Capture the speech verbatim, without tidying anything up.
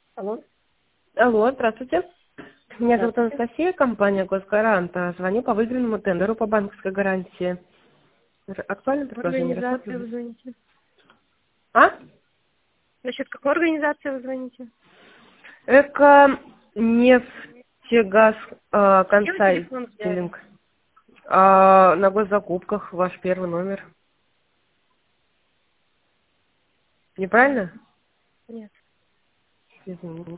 Алло. Алло, здравствуйте. Меня зовут Здравствуйте. Анастасия, компания «Госгарант». А, Звоню по выигранному тендеру по банковской гарантии. Р- Актуальное Какой предложение организации вы рассматривали? звоните? А? Насчет какой организации вы звоните? Эко нефтегаз а, Где вы телефон взяли? консалтинг. А, на госзакупках ваш первый номер. Неправильно? Нет. Извините.